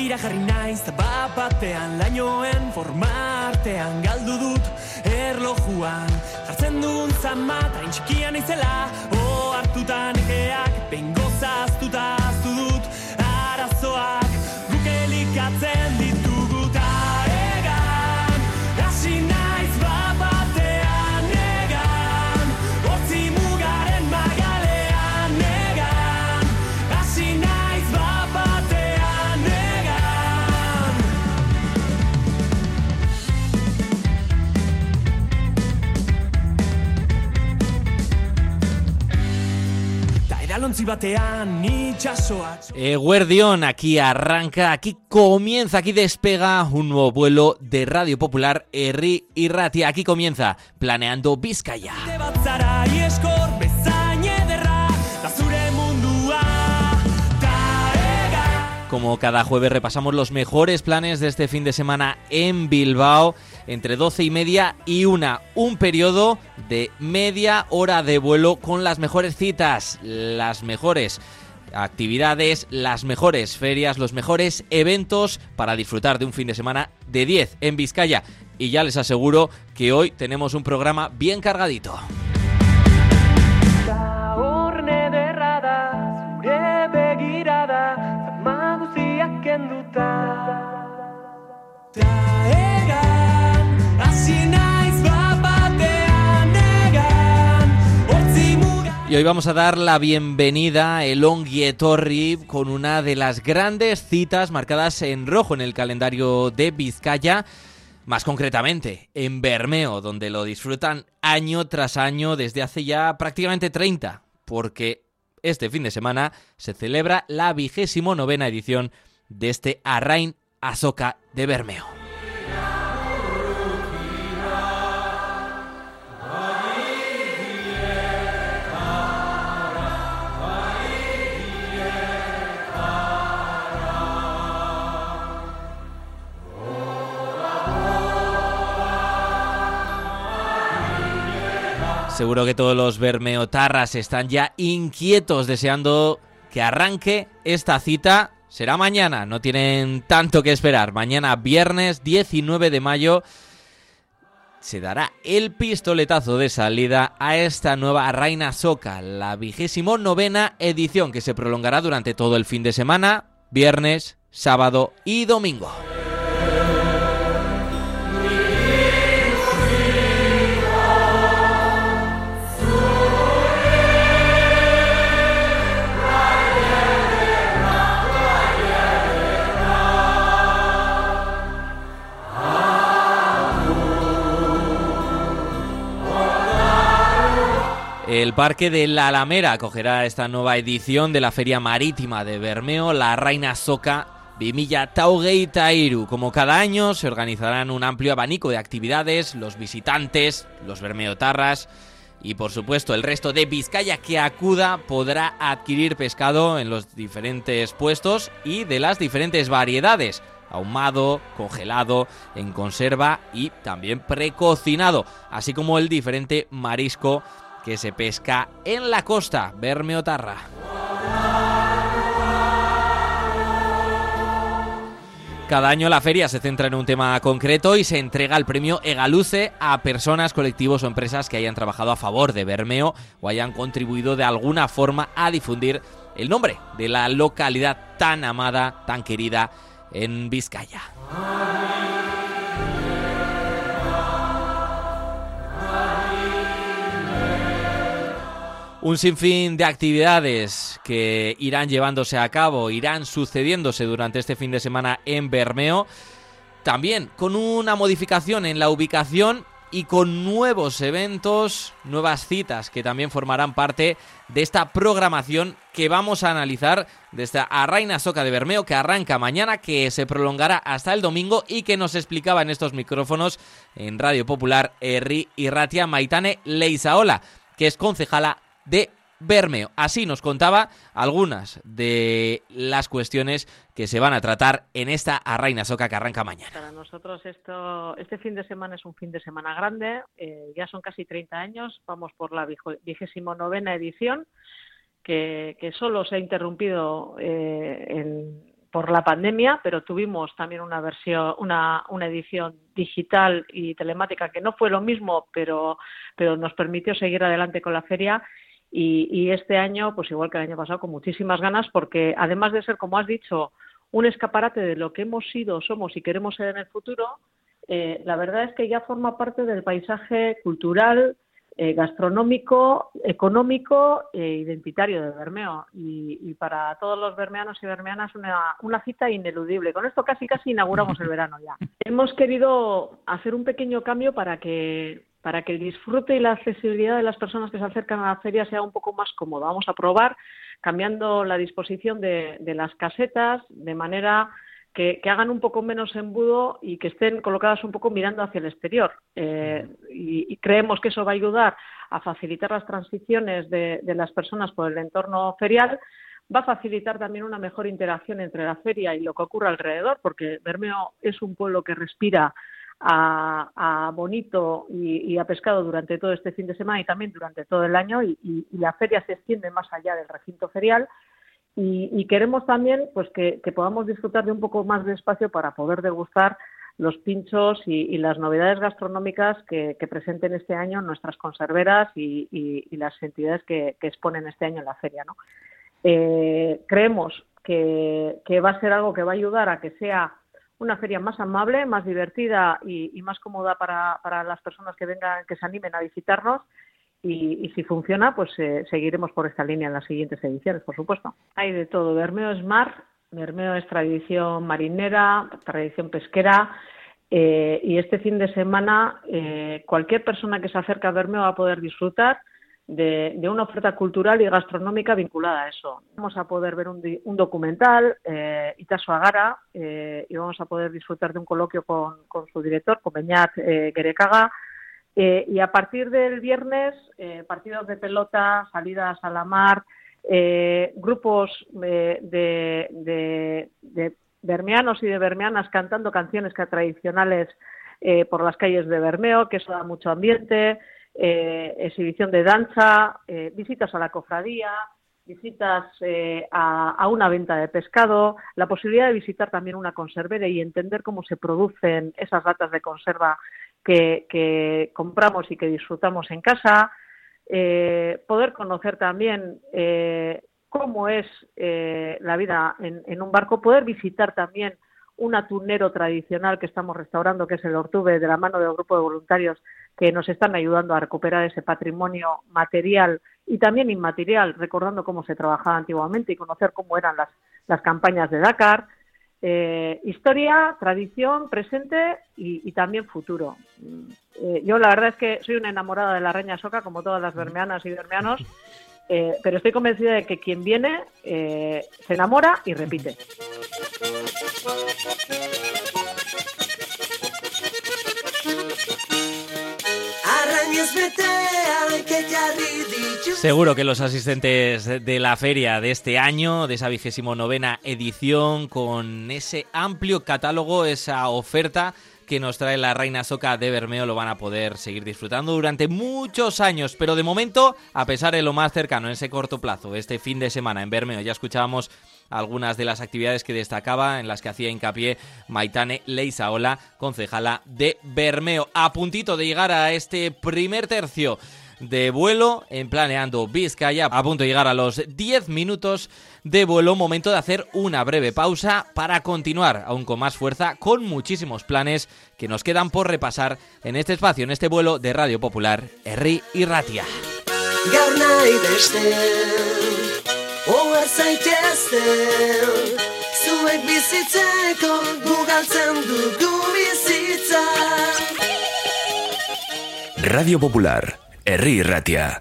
Begira jarri naiz batean lainoen formartean galdu dut erlojuan jartzen duen zamata intxikian izela hartutan ekeak bengo zaztuta aztu dut arazoak guk elikatzen ditugu ta egan hasi naiz batean egan hortzi mugaren magalean egan hasi naiz batean egan ta edalontzi batean itxasoak Eguerdión, aquí arranca, aquí comienza, aquí despega un nuevo vuelo de Radio Popular Herri y Ratia. Aquí comienza Planeando Bizkaia. Como cada jueves repasamos los mejores planes de este fin de semana en Bilbao, entre 12:30 y 1, un periodo de media hora de vuelo con las mejores citas, las mejores actividades, las mejores ferias, los mejores eventos para disfrutar de un fin de semana de 10 en Vizcaya. Y ya les aseguro que hoy tenemos un programa bien cargadito. Y hoy vamos a dar la bienvenida, el ongi etorri, con una de las grandes citas marcadas en rojo en el calendario de Vizcaya, más concretamente en Bermeo, donde lo disfrutan año tras año desde hace ya prácticamente 30, porque este fin de semana se celebra la 29ª edición de este Arrain Azoka de Bermeo. Seguro que todos los bermeotarras están ya inquietos deseando que arranque esta cita. Será mañana, no tienen tanto que esperar. Mañana, viernes 19 de mayo, se dará el pistoletazo de salida a esta nueva Arrain Azoka, la 29ª edición, que se prolongará durante todo el fin de semana, viernes, sábado y domingo. El Parque de la Alamera acogerá esta nueva edición de la Feria Marítima de Bermeo, la Arrain Azoka 2023. Como cada año, se organizarán un amplio abanico de actividades, los visitantes, los bermeotarras y, por supuesto, el resto de Vizcaya que acuda podrá adquirir pescado en los diferentes puestos y de las diferentes variedades: ahumado, congelado, en conserva y también precocinado, así como el diferente marisco que se pesca en la costa bermeotarra. Cada año la feria se centra en un tema concreto y se entrega el premio Egaluce a personas, colectivos o empresas que hayan trabajado a favor de Bermeo o hayan contribuido de alguna forma a difundir el nombre de la localidad tan amada, tan querida en Vizcaya. Un sinfín de actividades que irán llevándose a cabo, irán sucediéndose durante este fin de semana en Bermeo, también con una modificación en la ubicación y con nuevos eventos, nuevas citas que también formarán parte de esta programación que vamos a analizar de esta Arrain Azoka de Bermeo, que arranca mañana, que se prolongará hasta el domingo y que nos explicaba en estos micrófonos en Radio Popular Herri y Ratia Maitane Leizaola, que es concejala de Bermeo. Así nos contaba algunas de las cuestiones que se van a tratar en esta Arrain Azoka que arranca mañana. Para nosotros este fin de semana es un fin de semana grande, ya son casi 30 años, vamos por la 29ª edición, que solo se ha interrumpido por la pandemia, pero tuvimos también una edición digital y telemática que no fue lo mismo, pero nos permitió seguir adelante con la feria. Y este año, pues igual que el año pasado, con muchísimas ganas, porque además de ser, como has dicho, un escaparate de lo que hemos sido, somos y queremos ser en el futuro, la verdad es que ya forma parte del paisaje cultural, gastronómico, económico e identitario de Bermeo. Y para todos los bermeanos y bermeanas una cita ineludible. Con esto casi inauguramos el verano ya. Hemos querido hacer un pequeño cambio para que el disfrute y la accesibilidad de las personas que se acercan a la feria sea un poco más cómodo. Vamos a probar cambiando la disposición de las casetas de manera que hagan un poco menos embudo y que estén colocadas un poco mirando hacia el exterior. Y creemos que eso va a ayudar a facilitar las transiciones de las personas por el entorno ferial. Va a facilitar también una mejor interacción entre la feria y lo que ocurre alrededor, porque Bermeo es un pueblo que respira a bonito y a pescado durante todo este fin de semana y también durante todo el año, y la feria se extiende más allá del recinto ferial. Y queremos también pues que podamos disfrutar de un poco más de espacio para poder degustar los pinchos y las novedades gastronómicas que presenten este año nuestras conserveras y las entidades que exponen este año en la feria, ¿no? Creemos que va a ser algo que va a ayudar a que sea una feria más amable, más divertida y más cómoda para las personas que vengan, que se animen a visitarnos. Y si funciona, pues seguiremos por esta línea en las siguientes ediciones, por supuesto. Hay de todo. Bermeo es mar, Bermeo es tradición marinera, tradición pesquera, y este fin de semana cualquier persona que se acerque a Bermeo va a poder disfrutar de una oferta cultural y gastronómica vinculada a eso. Vamos a poder ver un documental, Itaso Agara, y vamos a poder disfrutar de un coloquio con su director, con Beñat Gerekaga. Y a partir del viernes, partidos de pelota, salidas a la mar, grupos de bermeanos y de bermeanas cantando canciones tradicionales por las calles de Bermeo, que eso da mucho ambiente, exhibición de danza, visitas a la cofradía, visitas a una venta de pescado, la posibilidad de visitar también una conservera y entender cómo se producen esas latas de conserva que compramos y que disfrutamos en casa, poder conocer también cómo es la vida en un barco, poder visitar también un atunero tradicional que estamos restaurando, que es el Ortube, de la mano del grupo de voluntarios que nos están ayudando a recuperar ese patrimonio material y también inmaterial, recordando cómo se trabajaba antiguamente y conocer cómo eran las campañas de Dakar. Historia, tradición, presente y también futuro. Yo la verdad es que soy una enamorada de la Reña Soca, como todas las bermeanas y bermeanos, pero estoy convencida de que quien viene se enamora y repite. Seguro que los asistentes de la feria de este año, de esa 29ª edición, con ese amplio catálogo, esa oferta que nos trae la Reina Soca de Bermeo, lo van a poder seguir disfrutando durante muchos años. Pero de momento, a pesar de lo más cercano, en ese corto plazo, este fin de semana en Bermeo, ya escuchábamos algunas de las actividades que destacaba, en las que hacía hincapié Maitane Leizaola, concejala de Bermeo. A puntito de llegar a este primer tercio de vuelo en Planeando Vizcaya, a punto de llegar a los 10 minutos de vuelo, momento de hacer una breve pausa para continuar aún con más fuerza, con muchísimos planes que nos quedan por repasar en este espacio, en este vuelo de Radio Popular, Herri Irratia. Radio Popular, Herri Irratia.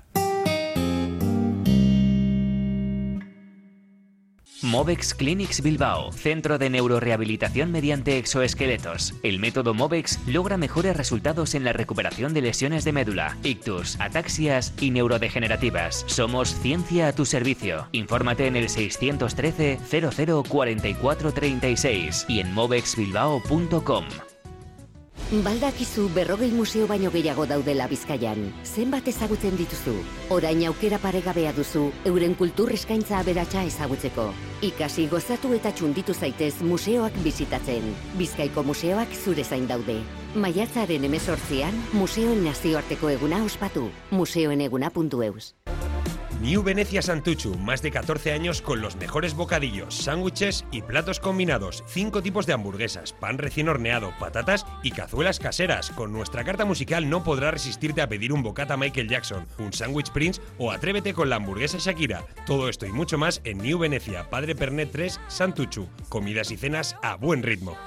Movex Clinics Bilbao, centro de neurorehabilitación mediante exoesqueletos. El método Movex logra mejores resultados en la recuperación de lesiones de médula, ictus, ataxias y neurodegenerativas. Somos ciencia a tu servicio. Infórmate en el 613 00 44 36 y en movexbilbao.com. Baldakizu 40 museo baino gehiago daudela Bizkaian. Zenbat ezagutzen dituzu? Orain aukera paregabea duzu, euren kultur eskaintza aberatsa ezagutzeko. Ikasi, gozatu eta txunditu zaitez museoak bizitatzen. Bizkaiko museoak zure zain daude. Maiatzaren 18an, Museoen Nazioarteko Eguna ospatu. museoeneguna.eus. New Venecia Santuchu, más de 14 años con los mejores bocadillos, sándwiches y platos combinados, 5 tipos de hamburguesas, pan recién horneado, patatas y cazuelas caseras. Con nuestra carta musical no podrás resistirte a pedir un bocata Michael Jackson, un sándwich Prince o atrévete con la hamburguesa Shakira. Todo esto y mucho más en New Venecia, Padre Pernet 3, Santuchu. Comidas y cenas a buen ritmo.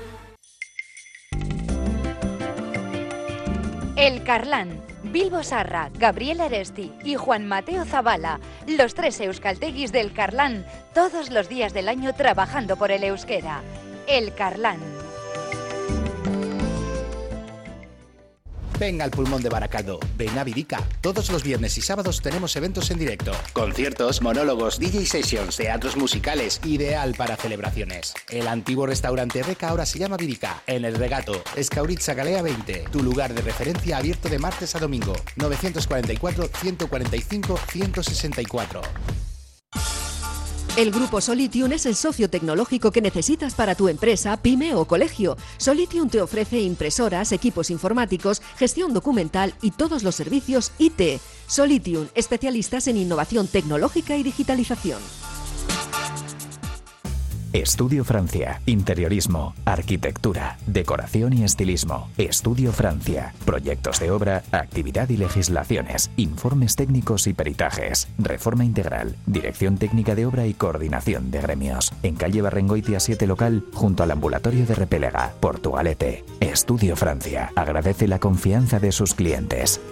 El Carlán, Bilbo Sarra, Gabriel Aresti y Juan Mateo Zabala, los 3 euskalteguis del Carlán, todos los días del año trabajando por el euskera. El Carlán. Ven al Pulmón de Baracaldo, ven a Virica. Todos los viernes y sábados tenemos eventos en directo. Conciertos, monólogos, DJ sessions, teatros musicales, ideal para celebraciones. El antiguo restaurante Reca ahora se llama Virica, en el Regato, Escauritza Galea 20. Tu lugar de referencia abierto de martes a domingo. 944-145-164. El Grupo Solitium es el socio tecnológico que necesitas para tu empresa, pyme o colegio. Solitium te ofrece impresoras, equipos informáticos, gestión documental y todos los servicios IT. Solitium, especialistas en innovación tecnológica y digitalización. Estudio Francia. Interiorismo, arquitectura, decoración y estilismo. Estudio Francia. Proyectos de obra, actividad y legislaciones. Informes técnicos y peritajes. Reforma integral. Dirección técnica de obra y coordinación de gremios. En calle Barrengoitia 7 local, junto al ambulatorio de Repélega, Portugalete. Estudio Francia. Agradece la confianza de sus clientes.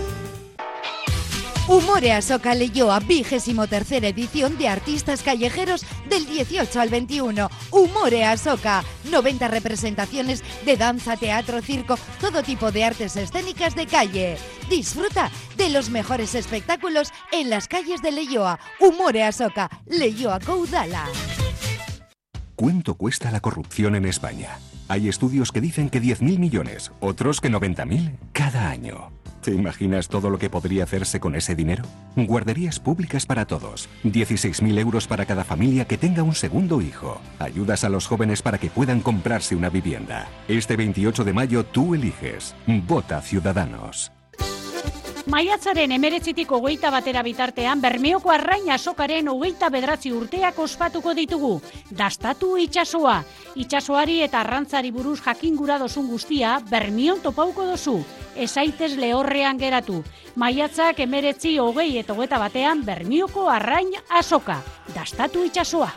Umore Asoka Leioa, 23ª edición de Artistas Callejeros del 18 al 21. Umore Asoka, 90 representaciones de danza, teatro, circo, todo tipo de artes escénicas de calle. Disfruta de los mejores espectáculos en las calles de Leioa. Umore Asoka, Leioa Koudala. ¿Cuánto cuesta la corrupción en España? Hay estudios que dicen que 10.000 millones, otros que 90.000 cada año. ¿Te imaginas todo lo que podría hacerse con ese dinero? Guarderías públicas para todos. 16.000 euros para cada familia que tenga un segundo hijo. Ayudas a los jóvenes para que puedan comprarse una vivienda. Este 28 de mayo tú eliges. Vota Ciudadanos. Maiatzaren 19tik 21 bitartean Bermeoko Arrain Azokaren 29 urteak ospatuko ditugu. Dastatu itsasoa. Itsasoari eta arrantzari buruz jakingura dozun guztia Bermeon topauko dozu. Ezaitez lehorrean geratu. Maiatzak 19, 20 eta 21 Bermeoko Arrain Azoka. Dastatu itsasoa.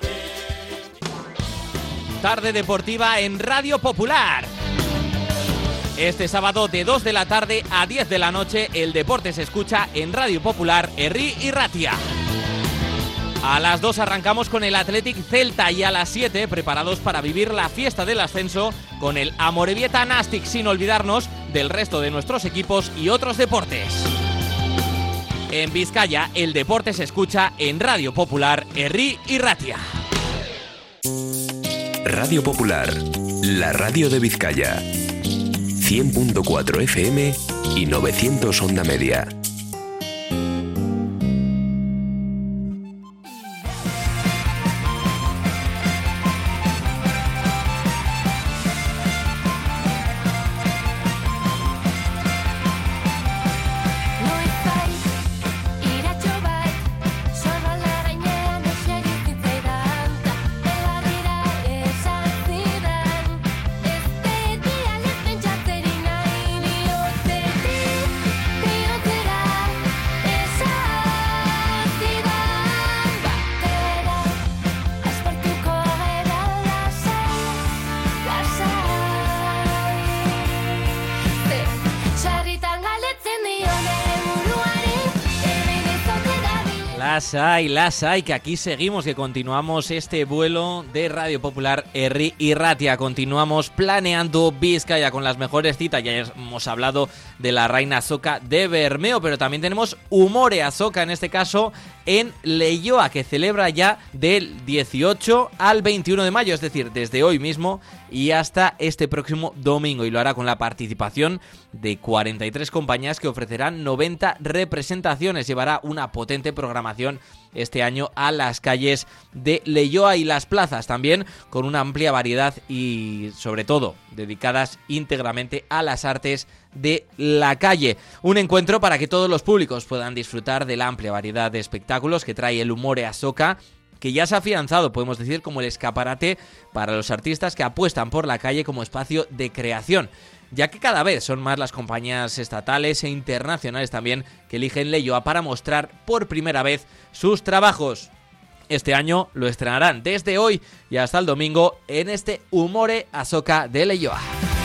Tarde deportiva en Radio Popular. Este sábado de 2 de la tarde a 10 de la noche el deporte se escucha en Radio Popular, Herri y Ratia. A las 2 arrancamos con el Athletic Celta y a las 7 preparados para vivir la fiesta del ascenso con el Amorebieta Nastic, sin olvidarnos del resto de nuestros equipos y otros deportes. En Vizcaya el deporte se escucha en Radio Popular, Herri y Ratia. Radio Popular, la radio de Vizcaya. 100.4 FM y 900 onda media. That Las hay, que aquí seguimos, que continuamos este vuelo de Radio Popular Herri y Ratia. Continuamos planeando Vizcaya con las mejores citas. Ya hemos hablado de la Reina Azoka de Bermeo, pero también tenemos Umore Azoka, en este caso en Leioa, que celebra ya del 18 al 21 de mayo, es decir, desde hoy mismo y hasta este próximo domingo, y lo hará con la participación de 43 compañías que ofrecerán 90 representaciones. Llevará una potente programación este año a las calles de Leioa y las plazas, también con una amplia variedad y sobre todo dedicadas íntegramente a las artes de la calle. Un encuentro para que todos los públicos puedan disfrutar de la amplia variedad de espectáculos que trae el Umore Azoka, que ya se ha afianzado, podemos decir, como el escaparate para los artistas que apuestan por la calle como espacio de creación, ya que cada vez son más las compañías estatales e internacionales también que eligen Leioa para mostrar por primera vez sus trabajos. Este año lo estrenarán desde hoy y hasta el domingo en este Umore Azoka de Leioa.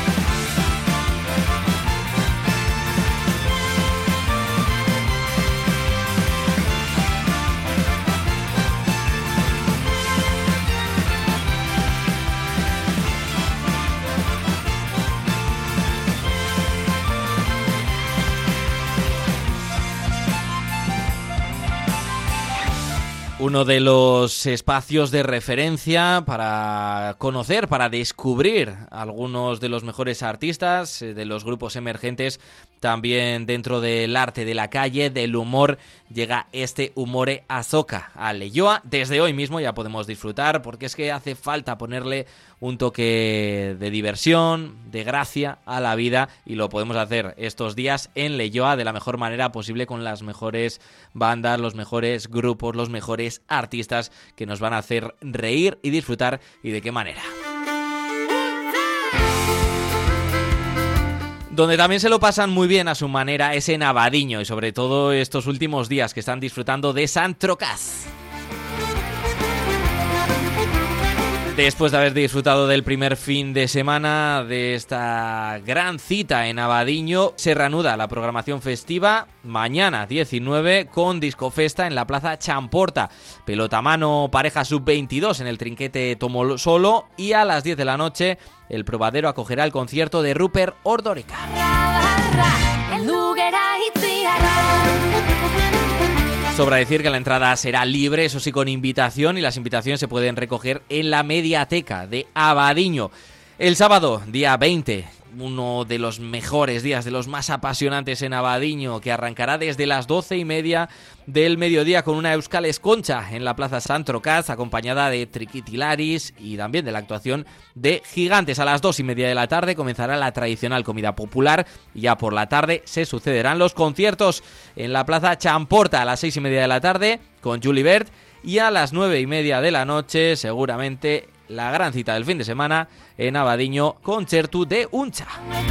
Uno de los espacios de referencia para conocer, para descubrir algunos de los mejores artistas, de los grupos emergentes, también dentro del arte de la calle, del humor, llega este Umore Azoka a Leioa. Desde hoy mismo ya podemos disfrutar, porque es que hace falta ponerle un toque de diversión, de gracia a la vida, y lo podemos hacer estos días en Leioa de la mejor manera posible, con las mejores bandas, los mejores grupos, los mejores artistas que nos van a hacer reír y disfrutar. ¿Y de qué manera? Donde también se lo pasan muy bien a su manera es en Abadiño, y sobre todo estos últimos días que están disfrutando de Sant Trocaz. Después de haber disfrutado del primer fin de semana de esta gran cita en Abadiño, se reanuda la programación festiva mañana 19 con Discofesta en la Plaza Champorta, pelotamano pareja sub-22 en el Trinquete Tomosolo, y a las 10 de la noche el Probadero acogerá el concierto de Rupert Ordórica. Sobra decir que la entrada será libre, eso sí, con invitación, y las invitaciones se pueden recoger en la mediateca de Abadiño. El sábado, día 20, uno de los mejores días, de los más apasionantes en Abadiño, que arrancará desde las 12:30 del mediodía con una Euskal Esconcha en la Plaza Sant Trocaz, acompañada de Triquitilaris y también de la actuación de Gigantes. A las 2:30 de la tarde comenzará la tradicional comida popular, y ya por la tarde se sucederán los conciertos en la Plaza Champorta a las 6:30 de la tarde con Julibert, y a las 9:30 de la noche seguramente la gran cita del fin de semana en Abadiño, Concertu de Uncha.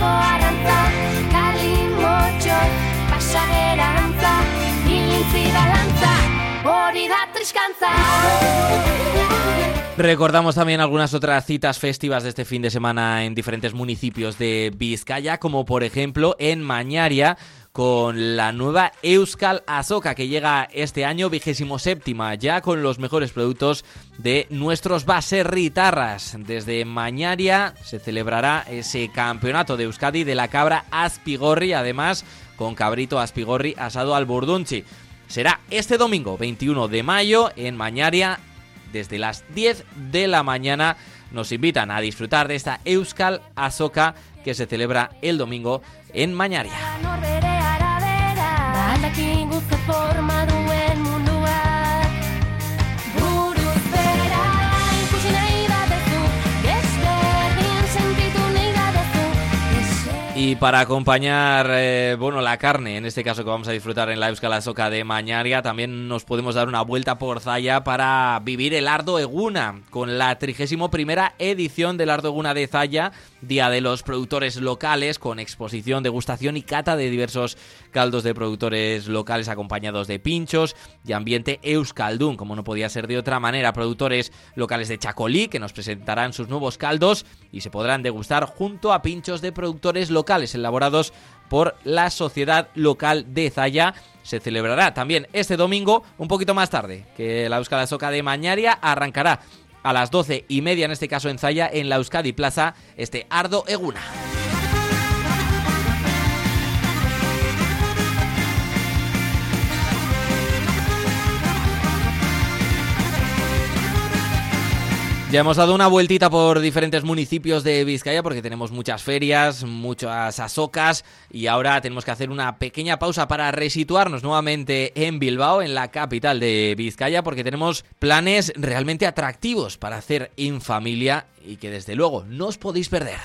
Recordamos también algunas otras citas festivas de este fin de semana en diferentes municipios de Vizcaya, como por ejemplo en Mañaria, con la nueva Euskal Azoka, que llega este año 27ª, ya con los mejores productos de nuestros baserritarras. Desde Mañaria se celebrará ese campeonato de Euskadi de la cabra Aspigorri, además con cabrito Aspigorri asado al burdunchi. Será este domingo 21 de mayo en Mañaria, desde las 10 de la mañana. Nos invitan a disfrutar de esta Euskal Azoka que se celebra el domingo en Mañaria. Y para acompañar la carne, en este caso que vamos a disfrutar en la Euskal Azoka de Mañaria, también nos podemos dar una vuelta por Zalla para vivir el Ardo Eguna, con la 31ª edición del Ardo Eguna de Zalla, Día de los Productores Locales, con exposición, degustación y cata de diversos caldos de productores locales, acompañados de pinchos y ambiente euskaldun, como no podía ser de otra manera. Productores locales de Chacolí, que nos presentarán sus nuevos caldos y se podrán degustar junto a pinchos de productores locales elaborados por la Sociedad Local de Zalla. Se celebrará también este domingo, un poquito más tarde, que la Euskal Azoka de Mañaria arrancará a las 12:30, en este caso en Zalla, en la Euskadi Plaza, este Ardo Eguna. Ya hemos dado una vueltita por diferentes municipios de Vizcaya porque tenemos muchas ferias, muchas asocas y ahora tenemos que hacer una pequeña pausa para resituarnos nuevamente en Bilbao, en la capital de Vizcaya, porque tenemos planes realmente atractivos para hacer en familia y que desde luego no os podéis perder.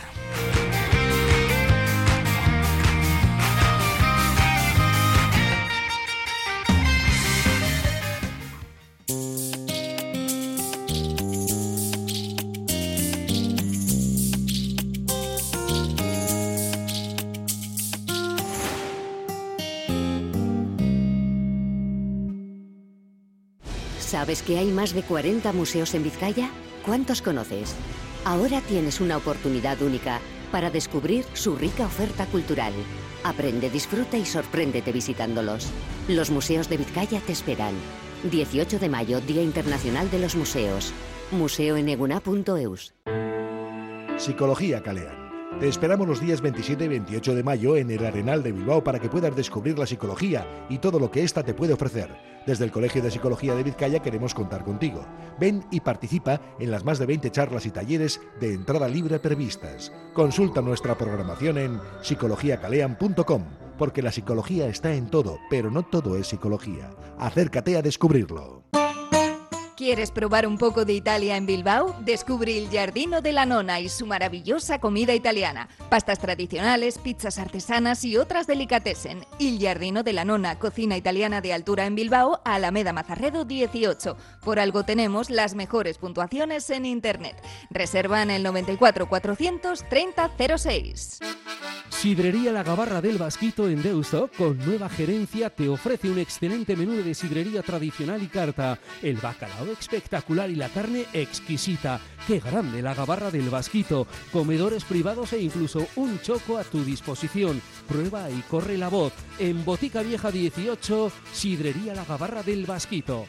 ¿Sabes que hay más de 40 museos en Vizcaya? ¿Cuántos conoces? Ahora tienes una oportunidad única para descubrir su rica oferta cultural. Aprende, disfruta y sorpréndete visitándolos. Los museos de Vizcaya te esperan. 18 de mayo, Día Internacional de los Museos. museoeneguna.eus. Psicología Kalean. Te esperamos los días 27 y 28 de mayo en el Arenal de Bilbao para que puedas descubrir la psicología y todo lo que ésta te puede ofrecer. Desde el Colegio de Psicología de Vizcaya queremos contar contigo. Ven y participa en las más de 20 charlas y talleres de entrada libre previstas. Consulta nuestra programación en psicologiacalean.com, porque la psicología está en todo, pero no todo es psicología. Acércate a descubrirlo. ¿Quieres probar un poco de Italia en Bilbao? Descubre Il Giardino della Nonna y su maravillosa comida italiana. Pastas tradicionales, pizzas artesanas y otras delicatessen. Il Giardino della Nonna, cocina italiana de altura en Bilbao, Alameda Mazarredo 18. Por algo tenemos las mejores puntuaciones en internet. Reserva en el 94 430 06. Sidrería La Gabarra del Basquito en Deusto, con nueva gerencia, te ofrece un excelente menú de sidrería tradicional y carta. El bacalao espectacular y la carne exquisita. ¡Qué grande La Gabarra del Basquito! Comedores privados e incluso un choco a tu disposición. Prueba y corre la voz. En Botica Vieja 18, Sidrería La Gabarra del Basquito.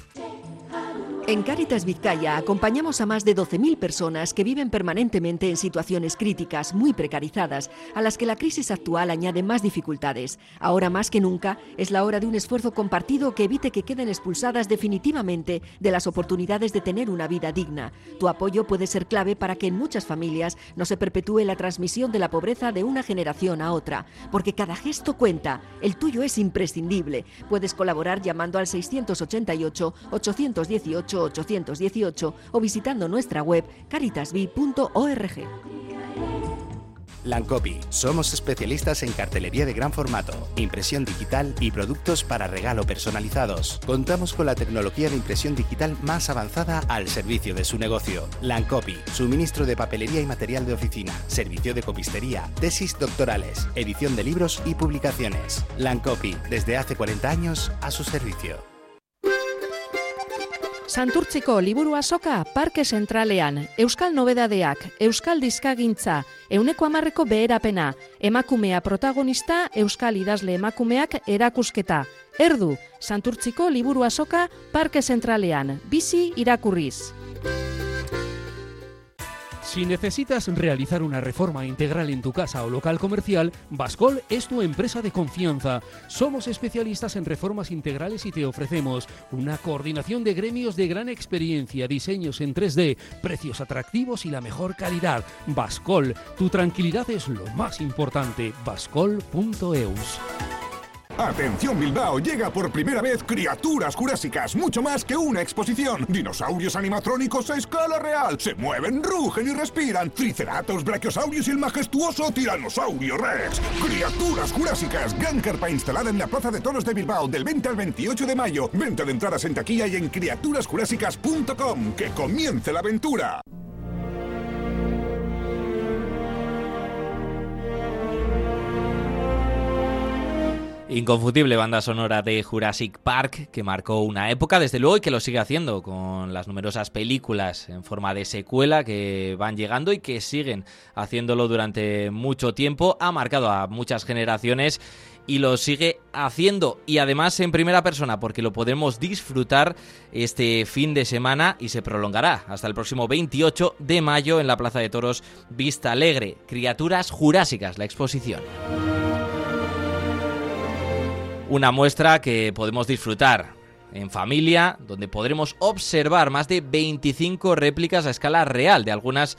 En Cáritas Vizcaya acompañamos a más de 12.000 personas que viven permanentemente en situaciones críticas, muy precarizadas, a las que la crisis actual añade más dificultades. Ahora más que nunca es la hora de un esfuerzo compartido que evite que queden expulsadas definitivamente de las oportunidades de tener una vida digna. Tu apoyo puede ser clave para que en muchas familias no se perpetúe la transmisión de la pobreza de una generación a otra, porque cada gesto cuenta. El tuyo es imprescindible. Puedes colaborar llamando al 688 818 818 o visitando nuestra web caritasvi.org. Lancopi. Somos especialistas en cartelería de gran formato, impresión digital y productos para regalo personalizados. Contamos con la tecnología de impresión digital más avanzada al servicio de su negocio. Lancopi. Suministro de papelería y material de oficina, servicio de copistería, tesis doctorales, edición de libros y publicaciones. Lancopi. Desde hace 40 años a su servicio. Santurtziko liburu azoka Parke Zentralean, Euskal Nobedadeak, Euskal Dizkagintza, 100% beherapena, emakumea protagonista, Euskal idazle emakumeak erakusketa. Erdu, Santurtziko liburu azoka Parke Zentralean, bizi irakurriz. Si necesitas realizar una reforma integral en tu casa o local comercial, Bascol es tu empresa de confianza. Somos especialistas en reformas integrales y te ofrecemos una coordinación de gremios de gran experiencia, diseños en 3D, precios atractivos y la mejor calidad. Bascol, tu tranquilidad es lo más importante. Bascol.eus. Atención Bilbao, llega por primera vez Criaturas Jurásicas, mucho más que una exposición. Dinosaurios animatrónicos a escala real, se mueven, rugen y respiran. Triceratops, Brachiosaurus y el majestuoso Tiranosaurio Rex. Criaturas Jurásicas, gran carpa instalada en la Plaza de Toros de Bilbao del 20 al 28 de mayo. Venta de entradas en taquilla y en criaturasjurásicas.com. ¡Que comience la aventura! Inconfundible banda sonora de Jurassic Park, que marcó una época, desde luego, y que lo sigue haciendo con las numerosas películas en forma de secuela que van llegando y que siguen haciéndolo durante mucho tiempo. Ha marcado a muchas generaciones y lo sigue haciendo, y además en primera persona, porque lo podemos disfrutar este fin de semana y se prolongará hasta el próximo 28 de mayo en la Plaza de Toros Vista Alegre. Criaturas Jurásicas, la exposición. Una muestra que podemos disfrutar en familia, donde podremos observar más de 25 réplicas a escala real de algunas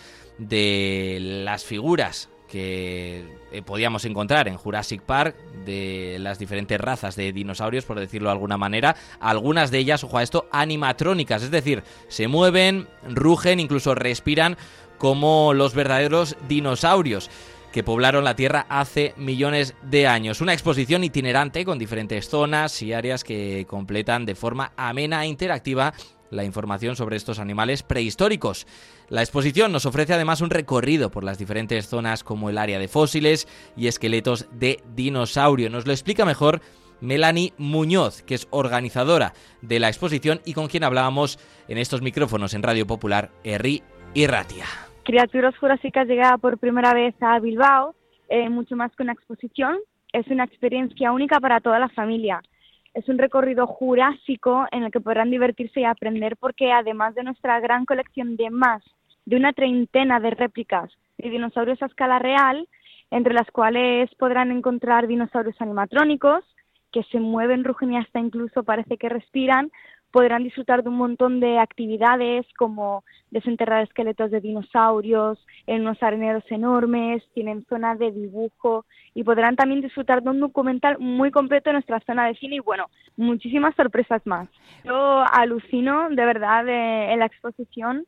de las figuras que podíamos encontrar en Jurassic Park, de las diferentes razas de dinosaurios, por decirlo de alguna manera. Algunas de ellas, ojo a esto, animatrónicas, es decir, se mueven, rugen, incluso respiran como los verdaderos dinosaurios que poblaron la Tierra hace millones de años. Una exposición itinerante con diferentes zonas y áreas que completan de forma amena e interactiva la información sobre estos animales prehistóricos. La exposición nos ofrece además un recorrido por las diferentes zonas, como el área de fósiles y esqueletos de dinosaurio. Nos lo explica mejor Melanie Muñoz, que es organizadora de la exposición y con quien hablábamos en estos micrófonos en Radio Popular, Herri y Ratia. Criaturas Jurásicas llega por primera vez a Bilbao, mucho más que una exposición, es una experiencia única para toda la familia. Es un recorrido jurásico en el que podrán divertirse y aprender, porque además de nuestra gran colección de más de una treintena de réplicas de dinosaurios a escala real, entre las cuales podrán encontrar dinosaurios animatrónicos que se mueven, rugen y hasta incluso parece que respiran. Podrán disfrutar de un montón de actividades como desenterrar esqueletos de dinosaurios en unos areneros enormes, tienen zona de dibujo y podrán también disfrutar de un documental muy completo en nuestra zona de cine y bueno, muchísimas sorpresas más. Yo alucino de verdad en la exposición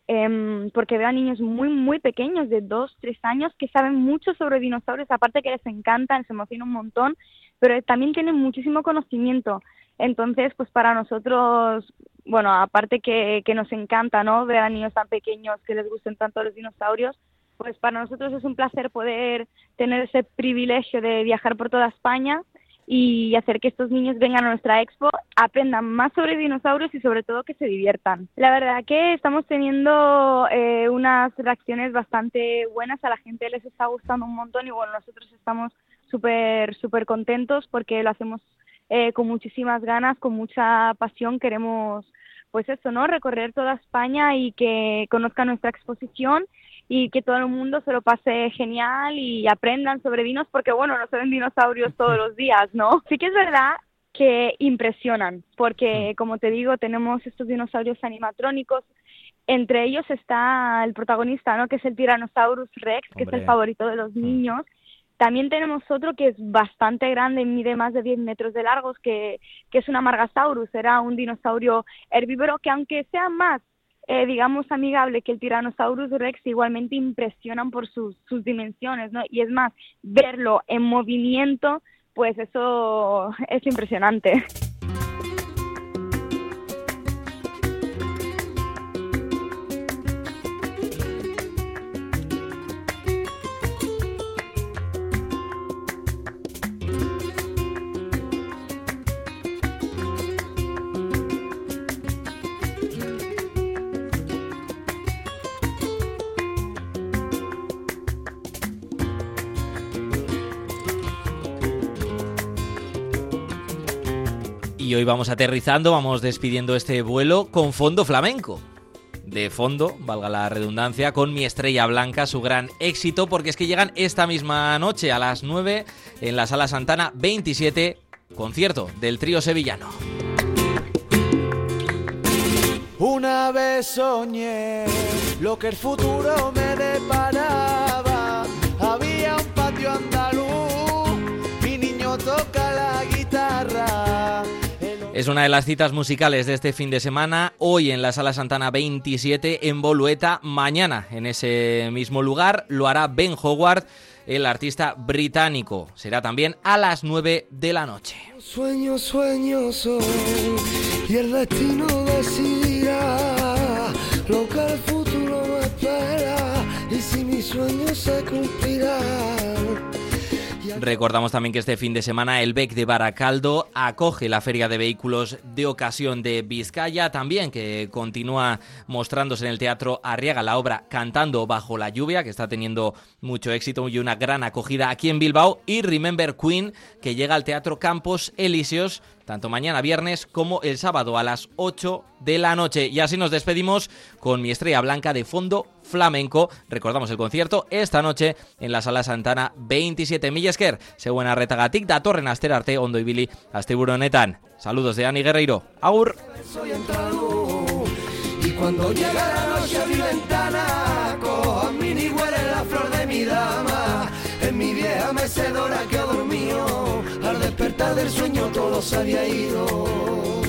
porque veo a niños muy pequeños de 2-3 años que saben mucho sobre dinosaurios, aparte que les encantan, se emocionan un montón, pero también tienen muchísimo conocimiento. Entonces, pues para nosotros, bueno, aparte que nos encanta, ¿no?, ver a niños tan pequeños que les gusten tanto los dinosaurios, pues para nosotros es un placer poder tener ese privilegio de viajar por toda España y hacer que estos niños vengan a nuestra expo, aprendan más sobre dinosaurios y sobre todo que se diviertan. La verdad que estamos teniendo unas reacciones bastante buenas, a la gente les está gustando un montón y bueno, nosotros estamos súper contentos porque lo hacemos con muchísimas ganas, con mucha pasión. Queremos, pues eso, ¿no?, recorrer toda España y que conozcan nuestra exposición y que todo el mundo se lo pase genial y aprendan sobre dinos, porque bueno, no se ven dinosaurios todos los días, ¿no? Sí que es verdad que impresionan, porque como te digo, tenemos estos dinosaurios animatrónicos, entre ellos está el protagonista, ¿no?, que es el Tyrannosaurus Rex, que es el favorito de los niños. También tenemos otro que es bastante grande, mide más de 10 metros de largos, que es un Amargasaurus, era un dinosaurio herbívoro que aunque sea más, digamos, amigable que el Tyrannosaurus Rex, igualmente impresionan por sus dimensiones, ¿no? Y es más, verlo en movimiento, pues eso es impresionante. Y hoy vamos aterrizando, vamos despidiendo este vuelo con fondo flamenco. De fondo, valga la redundancia, con Mi Estrella Blanca, su gran éxito, porque es que llegan esta misma noche a las 9 en la Sala Santana 27, concierto del trío sevillano. Una vez soñé lo que el futuro me deparaba. Había un patio andaluz, mi niño toca la guitarra. Es una de las citas musicales de este fin de semana, hoy en la Sala Santana 27 en Bolueta, mañana en ese mismo lugar lo hará Ben Howard, el artista británico. Será también a las 9 de la noche. Sueño soy y el destino decidirá lo que el futuro me espera y si mis sueños se cumplirán. Recordamos también que este fin de semana el BEC de Baracaldo acoge la Feria de Vehículos de Ocasión de Vizcaya, también que continúa mostrándose en el Teatro Arriaga la obra Cantando bajo la lluvia, que está teniendo mucho éxito y una gran acogida aquí en Bilbao, y Remember Queen, que llega al Teatro Campos Elíseos tanto mañana viernes como el sábado a las 8 de la noche. Y así nos despedimos con Mi Estrella Blanca de fondo flamenco. Recordamos el concierto esta noche en la Sala Santana 27. Mila esker, zeuen arretagatik datorren astera arte ondo ibili asteburu honetan. Saludos de Ani Guerreiro. Agur. Y cuando llega la noche a mi ventana, cojo a mi ni huele la flor de mi dama. En mi vieja mecedora que dormió, al despertar del sueño todo se había ido.